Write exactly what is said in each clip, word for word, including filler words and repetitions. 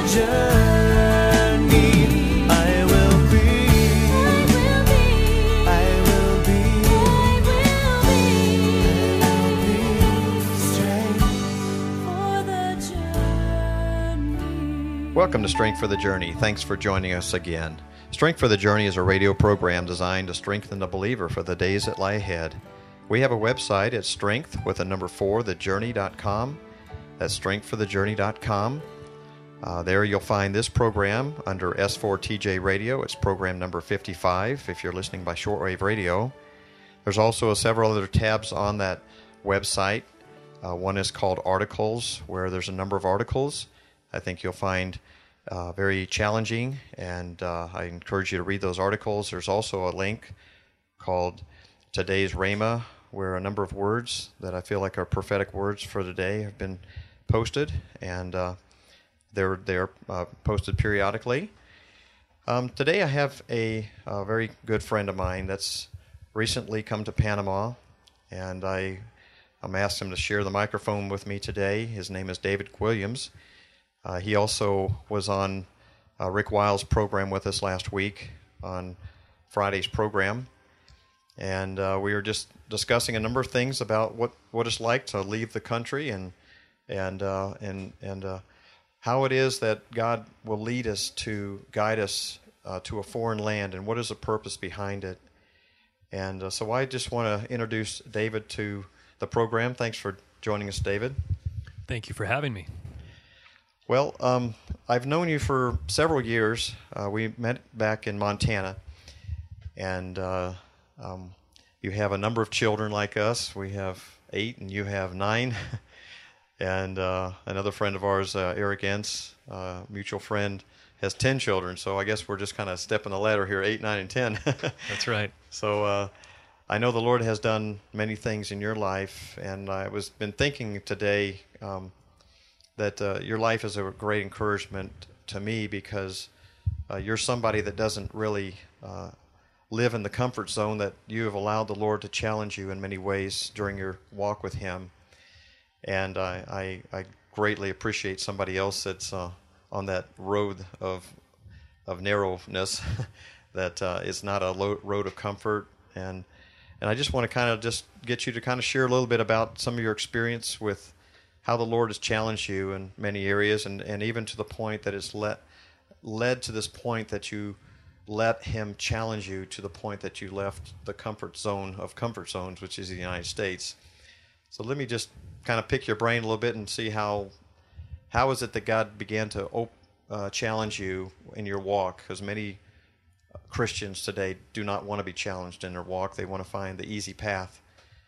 journey. I will be, I will be, I will be strength for the journey. Welcome to Strength for the Journey. Thanks for joining us again. Strength for the Journey is a radio program designed to strengthen the believer for the days that lie ahead. We have a website at strength with a number four, the journey dot com. That's strength for the journey dot com. Uh, there you'll find this program under S four T J Radio. It's program number fifty-five if you're listening by shortwave radio. There's also several other tabs on that website. Uh, one is called Articles, where there's a number of articles I think you'll find uh, very challenging, and uh, I encourage you to read those articles. There's also a link called Today's Rhema, where a number of words that I feel like are prophetic words for today have been posted, and uh, they're they're uh, posted periodically. Um, today I have a, a very good friend of mine that's recently come to Panama, and I I'm asked him to share the microphone with me today. His name is David Williams. Uh, he also was on uh, Rick Wiles' program with us last week on Friday's program, and uh, we were just discussing a number of things about what, what it's like to leave the country and and uh, and and uh, how it is that God will lead us to guide us uh, to a foreign land, and what is the purpose behind it. And uh, so I just want to introduce David to the program. Thanks for joining us, David. Thank you for having me. Well, um, I've known you for several years. Uh, we met back in Montana, and uh, um, you have a number of children like us. We have eight, and you have nine. And uh, another friend of ours, uh, Eric Entz, uh, mutual friend, has ten children. So I guess we're just kind of stepping the ladder here, eight, nine, and ten. That's right. So uh, I know the Lord has done many things in your life, and I was been thinking today um, that uh, your life is a great encouragement to me, because uh, you're somebody that doesn't really uh, live in the comfort zone, that you have allowed the Lord to challenge you in many ways during your walk with Him. And I, I, I greatly appreciate somebody else that's uh, on that road of of narrowness, that uh, it's not a lo- road of comfort. And and I just want to kind of just get you to kind of share a little bit about some of your experience with how the Lord has challenged you in many areas, and, and even to the point that it's let, led to this point that you let Him challenge you to the point that you left the comfort zone of comfort zones, which is the United States. So let me just kind of pick your brain a little bit and see how how is it that God began to op- uh, challenge you in your walk? Because many Christians today do not want to be challenged in their walk. They want to find the easy path.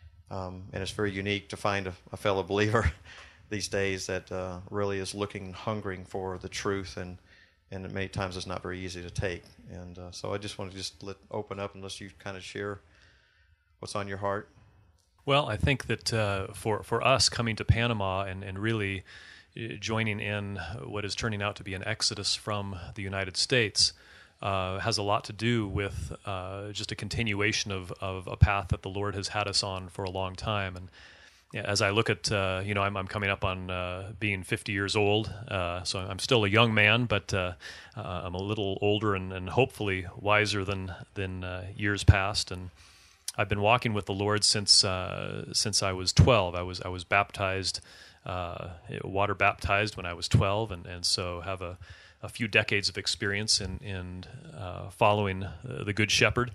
Um, and it's very unique to find a, a fellow believer these days that uh, really is looking and hungering for the truth, and and many times it's not very easy to take. And uh, so I just want to just let, open up and let you kind of share what's on your heart. Well, I think that uh, for, for us coming to Panama and, and really uh, joining in what is turning out to be an exodus from the United States uh, has a lot to do with uh, just a continuation of, of a path that the Lord has had us on for a long time. And yeah, as I look at, uh, you know, I'm, I'm coming up on uh, being fifty years old, uh, so I'm still a young man, but uh, uh, I'm a little older and, and hopefully wiser than, than uh, years past. And I've been walking with the Lord since uh, since I was twelve. I was I was baptized, uh, water baptized when I was twelve, and, and so have a, a few decades of experience in in uh, following the Good Shepherd.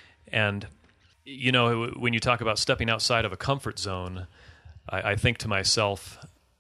And you know, when you talk about stepping outside of a comfort zone, I, I think to myself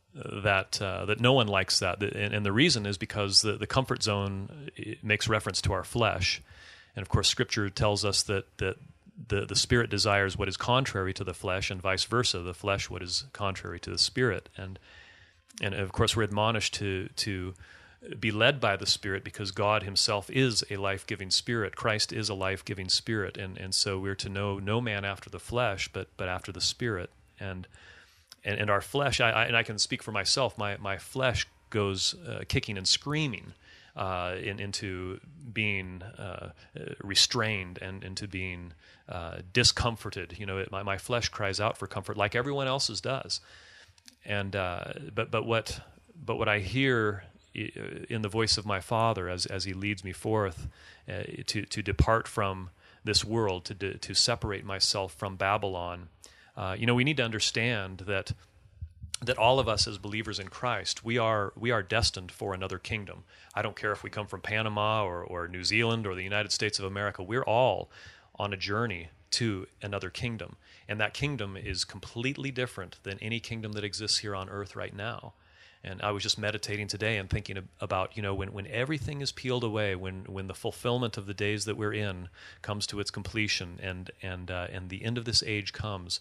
that uh, that no one likes that, and, and the reason is because the, the comfort zone, it makes reference to our flesh, and of course, Scripture tells us that that. The, the spirit desires what is contrary to the flesh, and vice versa, the flesh what is contrary to the spirit. And and of course we're admonished to to be led by the Spirit, because God Himself is a life-giving Spirit. Christ is a life-giving Spirit, and, and so we're to know no man after the flesh, but but after the Spirit. And and, and our flesh, I, I, and I can speak for myself, my, my flesh goes uh, kicking and screaming uh, in, into being uh, restrained and into being uh, discomforted. You know, it, my, my flesh cries out for comfort, like everyone else's does. And uh, but but what but what I hear in the voice of my Father as as He leads me forth uh, to to depart from this world, to de- to separate myself from Babylon. Uh, you know, we need to understand that that all of us as believers in Christ, we are we are destined for another kingdom. I don't care if we come from Panama or, or New Zealand or the United States of America. We're all on a journey to another kingdom. And that kingdom is completely different than any kingdom that exists here on earth right now. And I was just meditating today and thinking about, you know, when, when everything is peeled away, when when the fulfillment of the days that we're in comes to its completion, and and uh, and the end of this age comes,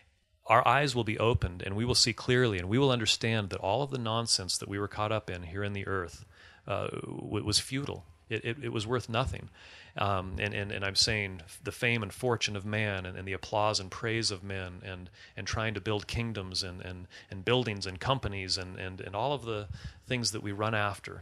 our eyes will be opened and we will see clearly, and we will understand that all of the nonsense that we were caught up in here in the earth uh, was futile. It, it, it was worth nothing. Um, and, and, and I'm saying the fame and fortune of man, and, and the applause and praise of men, and, and trying to build kingdoms and, and, and buildings and companies and, and, and all of the things that we run after.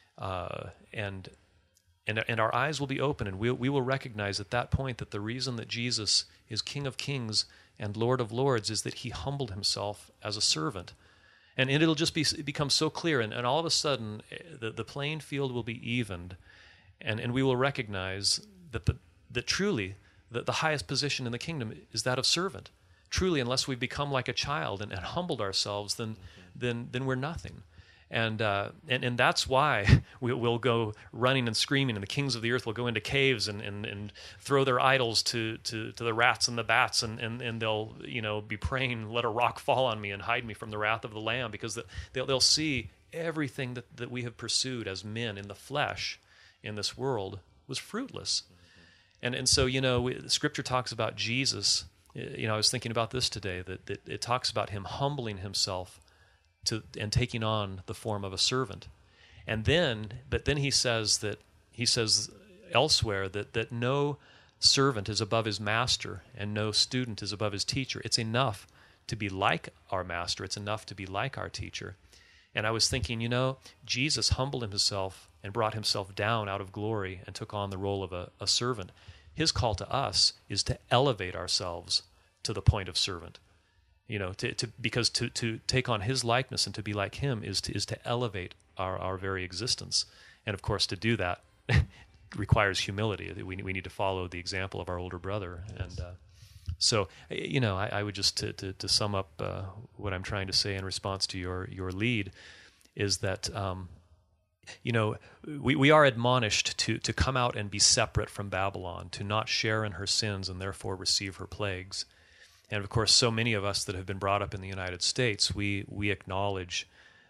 Uh, and, and, and our eyes will be open, and we, we will recognize at that point that the reason that Jesus is King of Kings and Lord of Lords is that He humbled Himself as a servant. And it'll just be become so clear, and, and all of a sudden the, the playing field will be evened, and, and we will recognize that the that truly the, the highest position in the kingdom is that of servant. Truly, unless we become like a child and, and humbled ourselves, then then then we're nothing. And uh, and and that's why we, we'll go running and screaming, and the kings of the earth will go into caves and, and, and throw their idols to, to, to the rats and the bats, and, and, and they'll you know be praying, "Let a rock fall on me and hide me from the wrath of the Lamb," because the, they'll they'll see everything that, that we have pursued as men in the flesh in this world was fruitless. And and so you know we, Scripture talks about Jesus. You know I was thinking about this today, that, that it talks about Him humbling Himself to and taking on the form of a servant. And then but then he says that he says elsewhere that that no servant is above his master and no student is above his teacher. It's enough to be like our master. It's enough to be like our teacher. And I was thinking, you know, Jesus humbled Himself and brought Himself down out of glory and took on the role of a, a servant. His call to us is to elevate ourselves to the point of servant. You know, to, to because to, to take on His likeness and to be like Him is to is to elevate our, our very existence. And of course, to do that requires humility. We we need to follow the example of our older brother. And uh, so, you know, I, I would just to to, to sum up uh, what I'm trying to say in response to your your lead is that um, you know we we are admonished to to come out and be separate from Babylon, to not share in her sins and therefore receive her plagues. And of course, so many of us that have been brought up in the United States, we we acknowledge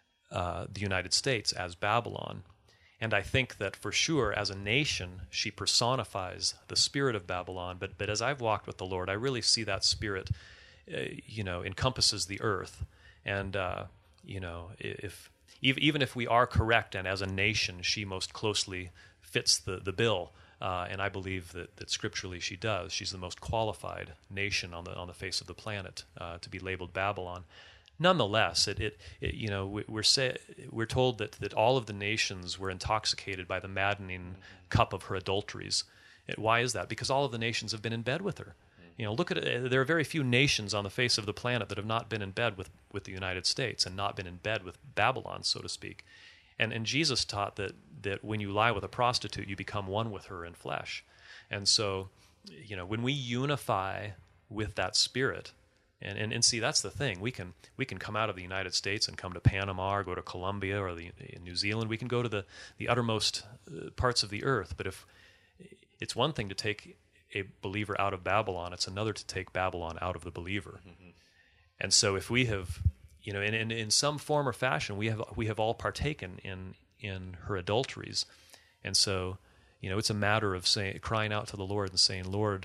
uh, the United States as Babylon. And I think that for sure, as a nation, she personifies the spirit of Babylon. But but as I've walked with the Lord, I really see that spirit, uh, you know, encompasses the earth. And uh, you know, if even if we are correct, and as a nation, she most closely fits the the bill. Uh, and I believe that, that scripturally she does. She's the most qualified nation on the on the face of the planet uh, to be labeled Babylon. Nonetheless, it, it, it you know we, we're say, we're told that, that all of the nations were intoxicated by the maddening cup of her adulteries. It, why is that? Because all of the nations have been in bed with her. You know, look at it. There are very few nations on the face of the planet that have not been in bed with, with the United States and not been in bed with Babylon, so to speak. And and Jesus taught that that when you lie with a prostitute, you become one with her in flesh. And so, you know, when we unify with that spirit, and, and, and see, that's the thing. We can we can come out of the United States and come to Panama or go to Colombia or the, in New Zealand. We can go to the, the uttermost parts of the earth. But if it's one thing to take a believer out of Babylon, it's another to take Babylon out of the believer. Mm-hmm. And so if we have... You know, in, in in some form or fashion, we have we have all partaken in in her adulteries, and so, you know, it's a matter of saying, crying out to the Lord and saying, "Lord,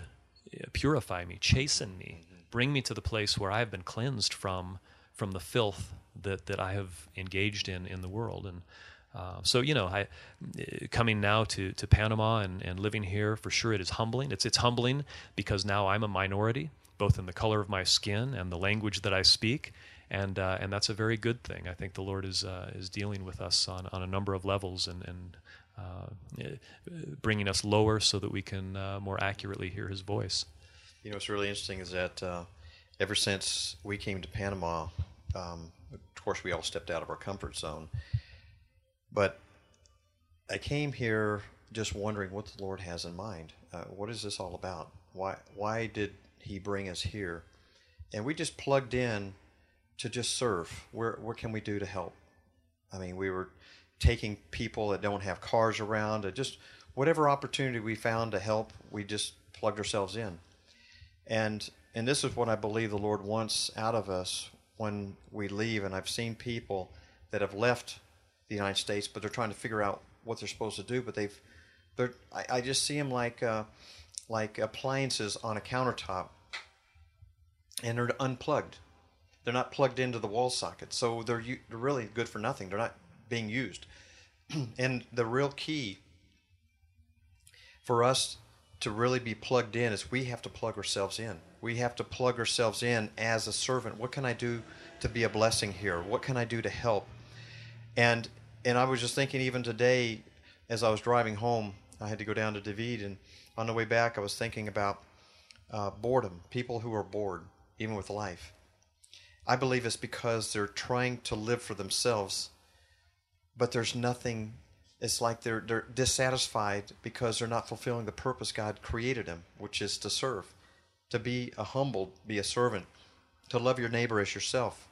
purify me, chasten me, bring me to the place where I have been cleansed from from the filth that, that I have engaged in in the world." And uh, so, you know, I coming now to, to Panama and, and living here, for sure, it is humbling. It's it's humbling because now I'm a minority, both in the color of my skin and the language that I speak. And uh, and that's a very good thing. I think the Lord is uh, is dealing with us on, on a number of levels and, and uh, bringing us lower so that we can uh, more accurately hear His voice. You know, what's really interesting is that uh, ever since we came to Panama, um, of course we all stepped out of our comfort zone. But I came here just wondering what the Lord has in mind. Uh, what is this all about? Why why did he bring us here? And we just plugged in to just serve. Where what can we do to help? I mean, we were taking people that don't have cars around, and just whatever opportunity we found to help, we just plugged ourselves in. And and this is what I believe the Lord wants out of us when we leave. And I've seen people that have left the United States, but they're trying to figure out what they're supposed to do. But they've, they're I, I just see them like uh, like appliances on a countertop, and they're unplugged. They're not plugged into the wall socket, so they're u- they're really good for nothing. They're not being used. And the real key for us to really be plugged in is we have to plug ourselves in. We have to plug ourselves in as a servant. What can I do to be a blessing here? What can I do to help? And and I was just thinking even today as I was driving home, I had to go down to David, and on the way back I was thinking about uh, boredom, people who are bored, even with life. I believe it's because they're trying to live for themselves, but there's nothing. It's like they're they're dissatisfied because they're not fulfilling the purpose God created them, which is to serve, to be a humble, be a servant, to love your neighbor as yourself.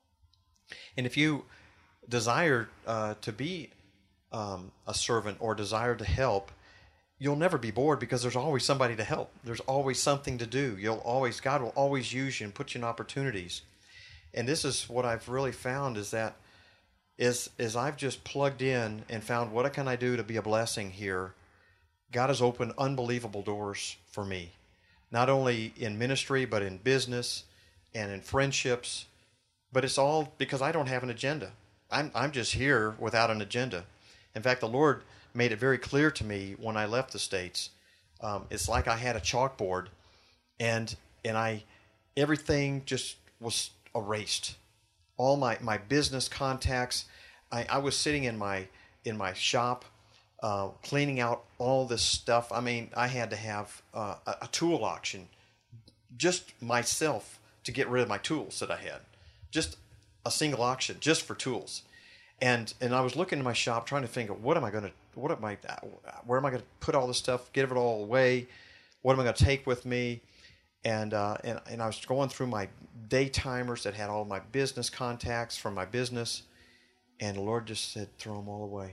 And if you desire uh, to be um, a servant or desire to help, you'll never be bored because there's always somebody to help. There's always something to do. You'll always God will always use you and put you in opportunities. And this is what I've really found is that is is I've just plugged in and found what can I do to be a blessing here. God has opened unbelievable doors for me, not only in ministry but in business and in friendships. But it's all because I don't have an agenda. I'm I'm just here without an agenda. In fact, the Lord made it very clear to me when I left the States. Um, it's like I had a chalkboard, and and I everything just was erased. All my, my business contacts. I, I was sitting in my in my shop, uh, cleaning out all this stuff. I mean, I had to have uh, a, a tool auction, just myself, to get rid of my tools that I had. Just a single auction, just for tools. And and I was looking in my shop, trying to think of what am I going to, what am I, where am I going to put all this stuff? Get it all away. What am I going to take with me? And, uh, and and I was going through my day timers that had all my business contacts from my business, and the Lord just said, throw them all away.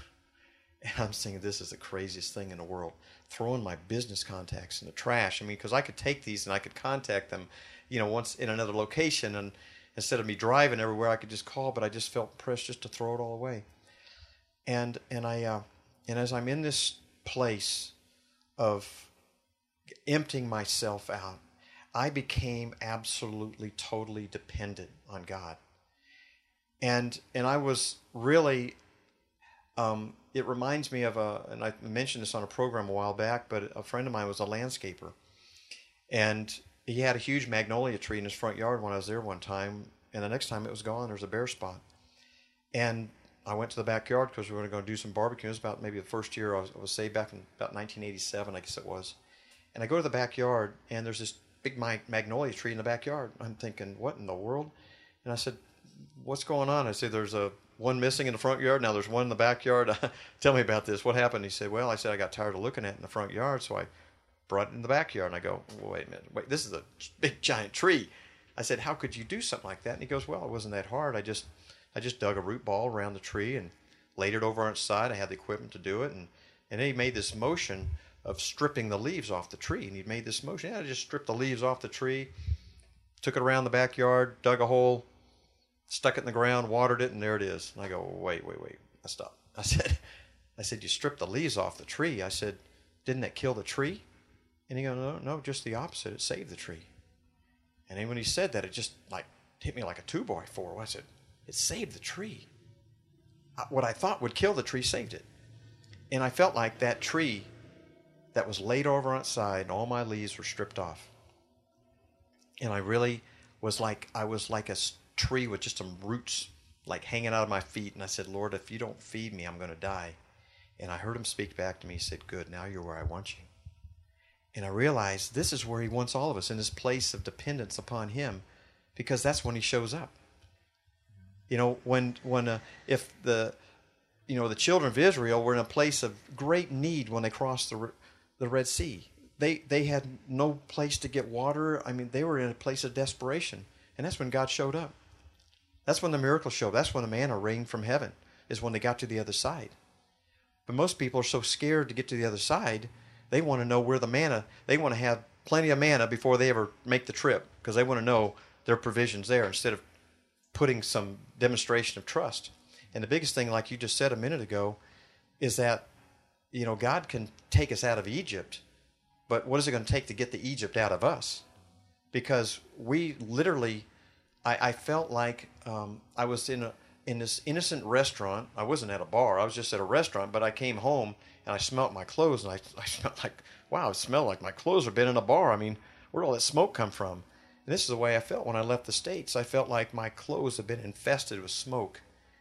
And I'm thinking, this is the craziest thing in the world, throwing my business contacts in the trash. I mean, because I could take these and I could contact them, you know, once in another location, and instead of me driving everywhere, I could just call. But I just felt pressed just to throw it all away. And and I uh, and as I'm in this place of emptying myself out, I became absolutely, totally dependent on God. And and I was really, um, it reminds me of a, and I mentioned this on a program a while back, but a friend of mine was a landscaper. And he had a huge magnolia tree in his front yard when I was there one time, and the next time it was gone. There was a bare spot. And I went to the backyard because we were going to do some barbecue. It was about maybe the first year I was, I was saved back in about nineteen eighty-seven, I guess it was. And I go to the backyard, and there's this big magnolia tree in the backyard. I'm thinking, what in the world? And I said, what's going on? I said, there's a one missing in the front yard. Now there's one in the backyard. Tell me about this. What happened? He said, well, I said, I got tired of looking at it in the front yard, so I brought it in the backyard. And I go, well, wait a minute. Wait, this is a big, giant tree. I said, how could you do something like that? And he goes, well, it wasn't that hard. I just I just dug a root ball around the tree and laid it over on its side. I had the equipment to do it. And, and then he made this motion of stripping the leaves off the tree. And he made this motion. Yeah, I just stripped the leaves off the tree, took it around the backyard, dug a hole, stuck it in the ground, watered it, and there it is. And I go, wait, wait, wait. I stopped. I said, I said, you stripped the leaves off the tree. I said, didn't that kill the tree? And he goes, no, no, just the opposite. It saved the tree. And then when he said that, it just like hit me like a two by four. I said, it saved the tree. What I thought would kill the tree saved it. And I felt like that tree that was laid over on its side and all my leaves were stripped off. And I really was like, I was like a tree with just some roots like hanging out of my feet. And I said, Lord, if you don't feed me, I'm going to die. And I heard him speak back to me. He said, good, now you're where I want you. And I realized this is where he wants all of us, in this place of dependence upon him, because that's when he shows up. You know, when when uh, if the you know, the children of Israel were in a place of great need when they crossed the the Red Sea. They they had no place to get water. I mean, they were in a place of desperation. And that's when God showed up. That's when the miracle showed up. That's when the manna rained from heaven, is when they got to the other side. But most people are so scared to get to the other side, they want to know where the manna, they want to have plenty of manna before they ever make the trip, because they want to know their provisions there instead of putting some demonstration of trust. And the biggest thing, like you just said a minute ago, is that, you know, God can take us out of Egypt, but what is it going to take to get the Egypt out of us? Because we literally, I, I felt like um, I was in a in this innocent restaurant. I wasn't at a bar. I was just at a restaurant, but I came home and I smelled my clothes, and I, I smelled like, wow, it smelled like my clothes had been in a bar. I mean, where'd all that smoke come from? And this is the way I felt when I left the States. I felt like my clothes had been infested with smoke.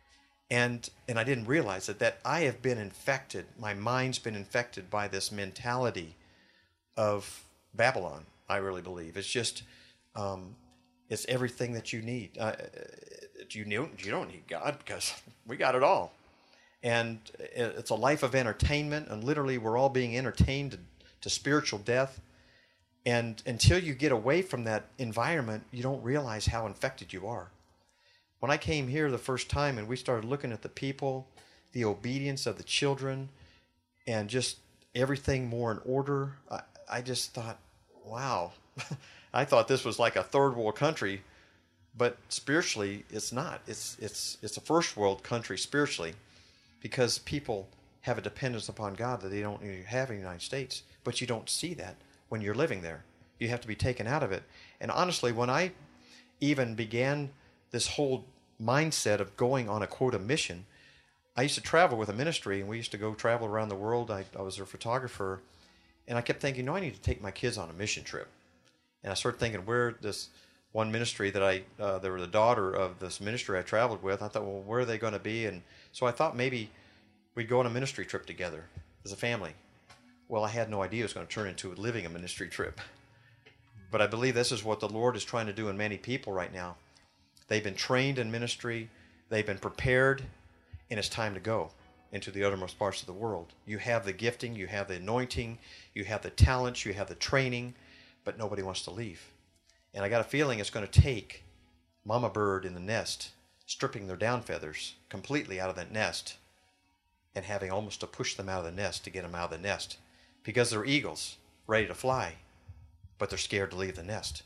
And and I didn't realize it, that I have been infected. My mind's been infected by this mentality of Babylon, I really believe. It's just, um, it's everything that you need. Uh, you, need. You don't need God, because we got it all. And it's a life of entertainment, and literally we're all being entertained to, to spiritual death. And until you get away from that environment, you don't realize how infected you are. When I came here the first time and we started looking at the people, the obedience of the children, and just everything more in order, I, I just thought, wow. I thought this was like a third world country, but spiritually it's not. It's it's it's a first world country spiritually, because people have a dependence upon God that they don't have in the United States. But you don't see that when you're living there. You have to be taken out of it. And honestly, when I even began this whole mindset of going on a quote a mission, I used to travel with a ministry, and we used to go travel around the world. I, I was a photographer, and I kept thinking, no, I need to take my kids on a mission trip. And I started thinking, where this one ministry that I, uh, they were the daughter of this ministry I traveled with. I thought, well, where are they going to be? And so I thought maybe we'd go on a ministry trip together as a family. Well, I had no idea it was going to turn into living a ministry trip. But I believe this is what the Lord is trying to do in many people right now. They've been trained in ministry, they've been prepared, and it's time to go into the uttermost parts of the world. You have the gifting, you have the anointing, you have the talents, you have the training, but nobody wants to leave. And I got a feeling it's going to take mama bird in the nest stripping their down feathers completely out of that nest and having almost to push them out of the nest to get them out of the nest, because they're eagles ready to fly, but they're scared to leave the nest.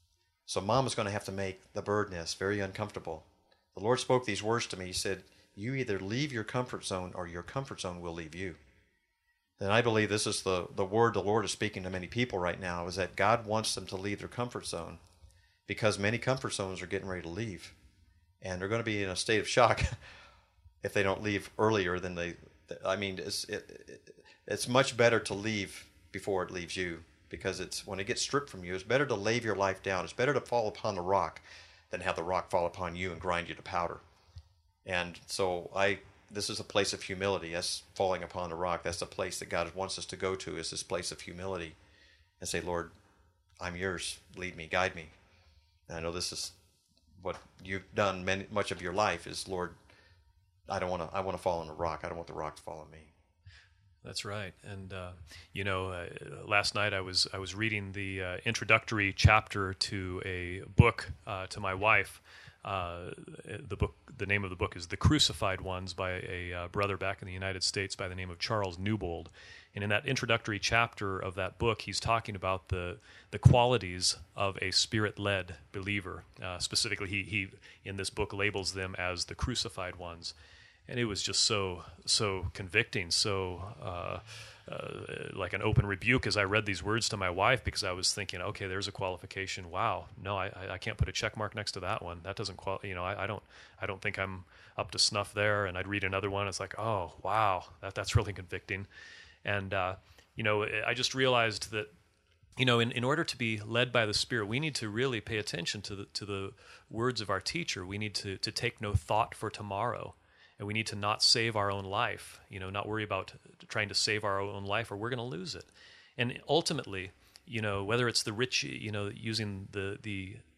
So mama's going to have to make the bird nest very uncomfortable. The Lord spoke these words to me. He said, you either leave your comfort zone or your comfort zone will leave you. And I believe this is the, the word the Lord is speaking to many people right now, is that God wants them to leave their comfort zone, because many comfort zones are getting ready to leave. And they're going to be in a state of shock if they don't leave earlier than they, I mean, it's, it, it, it's much better to leave before it leaves you, because it's when it gets stripped from you, it's better to lay your life down. It's better to fall upon the rock than have the rock fall upon you and grind you to powder. And so I, this is a place of humility. That's falling upon the rock. That's the place that God wants us to go to, is this place of humility, and say, Lord, I'm yours. Lead me, guide me. And I know this is what you've done many, much of your life is, Lord, I don't want to, I want to fall on the rock. I don't want the rock to fall on me. That's right. And, uh, you know, uh, last night I was I was reading the uh, introductory chapter to a book uh, to my wife. Uh, the book, the name of the book is The Crucified Ones, by a uh, brother back in the United States by the name of Charles Newbold. And in that introductory chapter of that book, he's talking about the the qualities of a spirit-led believer. Uh, specifically, he, he in this book labels them as the crucified ones. And it was just so so convicting, so uh, uh, like an open rebuke as I read these words to my wife, because I was thinking, okay, there's a qualification. Wow, no, I, I can't put a check mark next to that one. That doesn't qual. You know, I, I don't I don't think I'm up to snuff there. And I'd read another one. It's like, oh, wow, that that's really convicting. And uh, you know, I just realized that, you know, in, in order to be led by the Spirit, we need to really pay attention to the to the words of our teacher. We need to to take no thought for tomorrow. And we need to not save our own life, you know, not worry about trying to save our own life, or we're going to lose it. And ultimately, you know, whether it's the rich, you know, using the the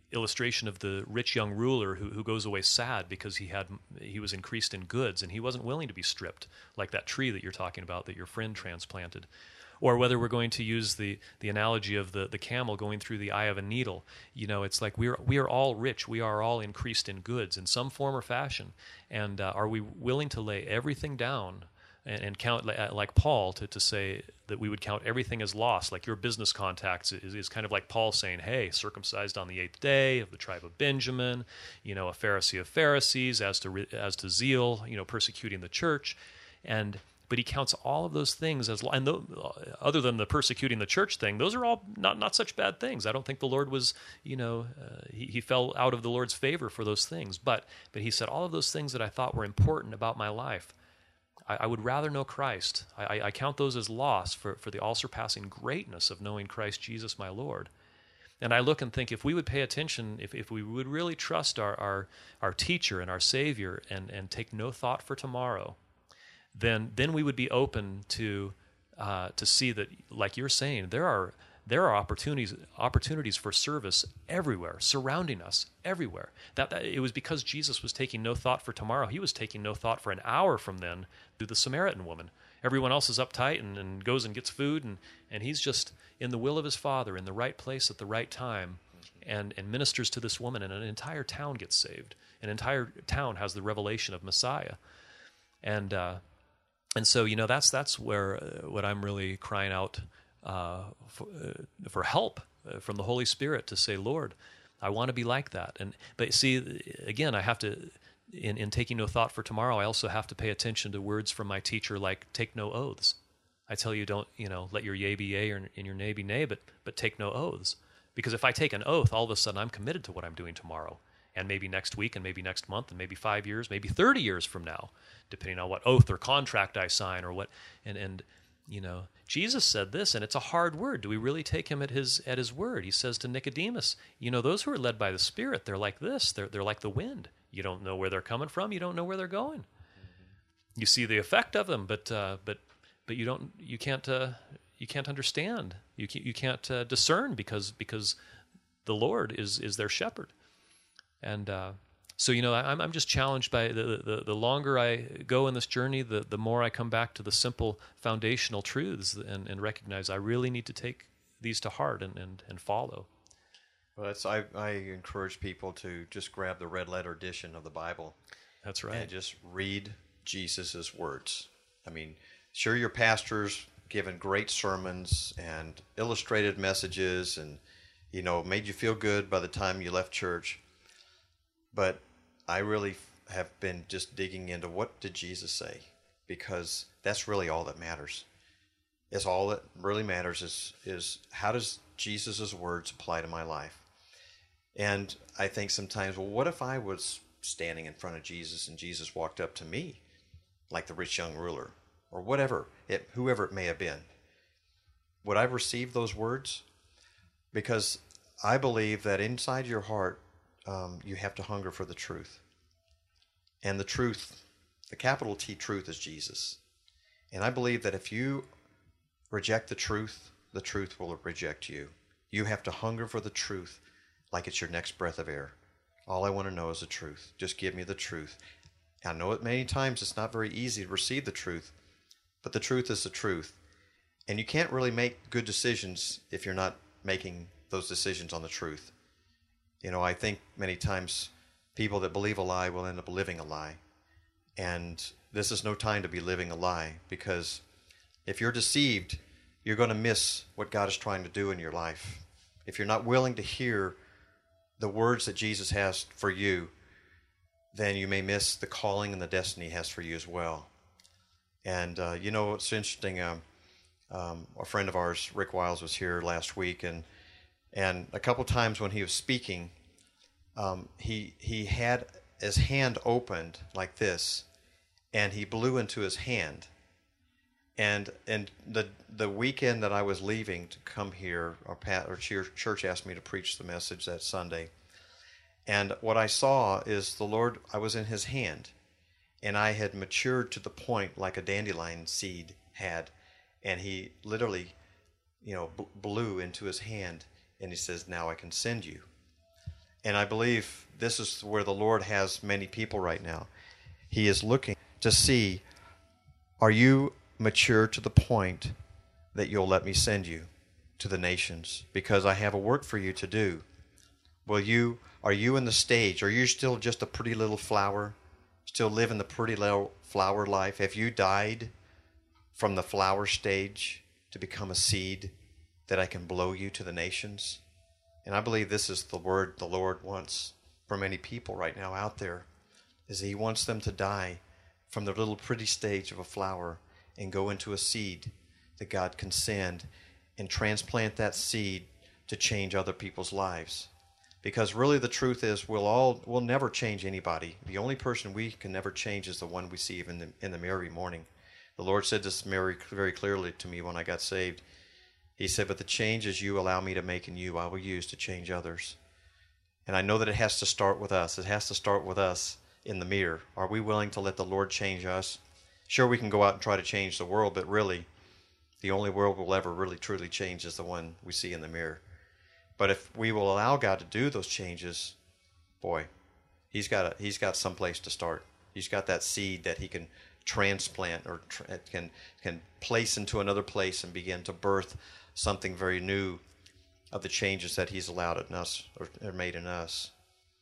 illustration of the rich young ruler who, who goes away sad because he had he was increased in goods and he wasn't willing to be stripped, like that tree that you're talking about that your friend transplanted. Or whether we're going to use the, the analogy of the, the camel going through the eye of a needle. You know, it's like we're we are all rich. We are all increased in goods in some form or fashion. And uh, are we willing to lay everything down and, and count, like Paul, to, to say that we would count everything as loss? Like your business contacts is, is kind of like Paul saying, hey, circumcised on the eighth day, of the tribe of Benjamin, you know, a Pharisee of Pharisees, as to as to zeal, you know, persecuting the church. And but he counts all of those things as, and th- other than the persecuting the church thing, those are all not, not such bad things. I don't think the Lord was, you know, uh, he, he fell out of the Lord's favor for those things. But but he said, all of those things that I thought were important about my life, I, I would rather know Christ. I, I count those as loss for, for the all-surpassing greatness of knowing Christ Jesus my Lord. And I look and think, if we would pay attention, if, if we would really trust our, our, our teacher and our Savior and, and take no thought for tomorrow, then then we would be open to uh, to see that, like you're saying, there are there are opportunities opportunities for service everywhere, surrounding us everywhere. That, that it was because Jesus was taking no thought for tomorrow. He was taking no thought for an hour from then through the Samaritan woman. Everyone else is uptight and, and goes and gets food, and, and he's just in the will of his Father, in the right place at the right time, and, and ministers to this woman, and an entire town gets saved. An entire town has the revelation of Messiah. And uh, And so, you know, that's that's where uh, what I'm really crying out uh, for, uh, for help uh, from the Holy Spirit to say, Lord, I want to be like that. And but see, again, I have to, in, in taking no thought for tomorrow, I also have to pay attention to words from my teacher like, take no oaths. I tell you, don't, you know, let your yea be yea or in your nay be nay, but but take no oaths. Because if I take an oath, all of a sudden I'm committed to what I'm doing tomorrow. And maybe next week, and maybe next month, and maybe five years, maybe thirty years from now, depending on what oath or contract I sign or what. And, and you know, Jesus said this, and it's a hard word. Do we really take him at his at his word? He says to Nicodemus, you know, those who are led by the Spirit, they're like this. They're they're like the wind. You don't know where they're coming from. You don't know where they're going. Mm-hmm. You see the effect of them, but uh, but but you don't. You can't. Uh, you can't understand. You can't, you can't uh, discern because because the Lord is is their shepherd. And uh, so, you know, I'm I'm just challenged by the, the the longer I go in this journey, the, the more I come back to the simple foundational truths and, and recognize I really need to take these to heart and, and, and follow. Well, that's, I, I encourage people to just grab the red letter edition of the Bible. That's right. And just read Jesus' words. I mean, sure, your pastor's given great sermons and illustrated messages and, you know, made you feel good by the time you left church. But I really have been just digging into what did Jesus say, because that's really all that matters. It's all that really matters is is how does Jesus' words apply to my life? And I think sometimes, well, what if I was standing in front of Jesus and Jesus walked up to me, like the rich young ruler, or whatever, it, whoever it may have been? Would I receive those words? Because I believe that inside your heart, Um, you have to hunger for the truth. And the truth, the capital T truth, is Jesus. And I believe that if you reject the truth, the truth will reject you. You have to hunger for the truth like it's your next breath of air. All I want to know is the truth. Just give me the truth. I know it many times it's not very easy to receive the truth, but the truth is the truth. And you can't really make good decisions if you're not making those decisions on the truth. You know, I think many times people that believe a lie will end up living a lie. And this is no time to be living a lie, because if you're deceived, you're going to miss what God is trying to do in your life. If you're not willing to hear the words that Jesus has for you, then you may miss the calling and the destiny he has for you as well. And, uh, you know, it's interesting. Um, um, a friend of ours, Rick Wiles, was here last week, and and a couple times when he was speaking, um, he he had his hand opened like this, and he blew into his hand. And and the the weekend that I was leaving to come here, our, Pat, our church asked me to preach the message that Sunday. And what I saw is the Lord, I was in his hand, and I had matured to the point like a dandelion seed had. And he literally, you know, b- blew into his hand, and he says, "Now I can send you." And I believe this is where the Lord has many people right now. He is looking to see, are you mature to the point that you'll let me send you to the nations? Because I have a work for you to do. Will you, are you in the stage? Are you still just a pretty little flower? Still living the pretty little flower life? Have you died from the flower stage to become a seed that I can blow you to the nations? And I believe this is the word the Lord wants for many people right now out there, is He wants them to die from the little pretty stage of a flower and go into a seed that God can send and transplant that seed to change other people's lives. Because really the truth is we'll all we'll never change anybody. The only person we can never change is the one we see in the, in the mirror every morning. The Lord said this very, very clearly to me when I got saved. He said, but the changes you allow me to make in you, I will use to change others. And I know that it has to start with us. It has to start with us in the mirror. Are we willing to let the Lord change us? Sure, we can go out and try to change the world, but really, the only world we'll ever really truly change is the one we see in the mirror. But if we will allow God to do those changes, boy, He's got a, He's got some place to start. He's got that seed that He can transplant or tra- can can place into another place and begin to birth something very new of the changes that He's allowed in us or, or made in us.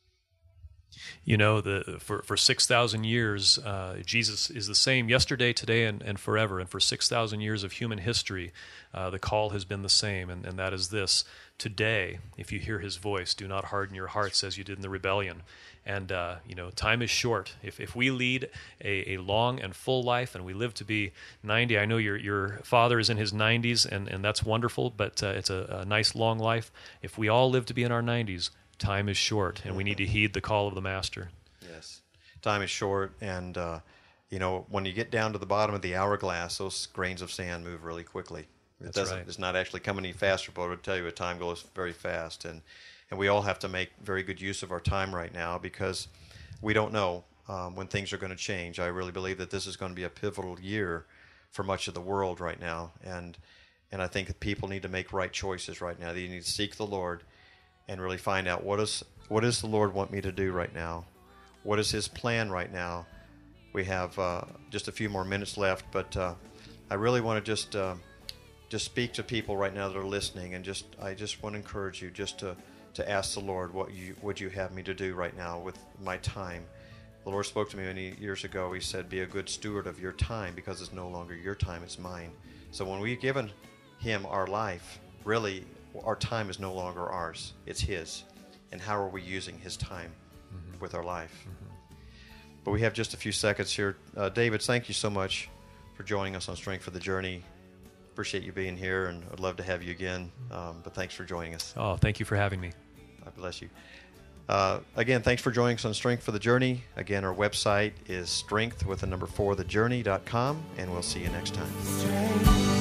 You know, the for, for six thousand years, uh, Jesus is the same yesterday, today, and, and forever. And for six thousand years of human history, uh, the call has been the same, and, and that is this. Today, if you hear His voice, do not harden your hearts as you did in the rebellion. And, uh, you know, time is short. If if we lead a, a long and full life and we live to be ninety, I know your your father is in his nineties, and, and that's wonderful, but uh, it's a, a nice long life. If we all live to be in our nineties, time is short, and we need to heed the call of the Master. Yes, time is short, and uh, you know, when you get down to the bottom of the hourglass, those grains of sand move really quickly. It That's doesn't. right. It's not actually coming any faster, but I would tell you, time goes very fast, and and we all have to make very good use of our time right now because we don't know um, when things are going to change. I really believe that this is going to be a pivotal year for much of the world right now, and and I think that people need to make right choices right now. They need to seek the Lord and really find out what is what does the Lord want me to do right now? What is His plan right now? We have uh, just a few more minutes left, but uh, I really want to just uh, just speak to people right now that are listening, and just I just want to encourage you just to to ask the Lord what you would you have me to do right now with my time. The Lord spoke to me many years ago. He said, "Be a good steward of your time, because it's no longer your time; it's mine." So when we've given Him our life, really, our time is no longer ours. It's His. And how are we using His time mm-hmm. with our life? Mm-hmm. But we have just a few seconds here. Uh, David, thank you so much for joining us on Strength for the Journey. Appreciate you being here, and I'd love to have you again. Um, but thanks for joining us. Oh, thank you for having me. God bless you. Uh, again, thanks for joining us on Strength for the Journey. Again, our website is strength with the number four, the journey dot com, and we'll see you next time. Strength.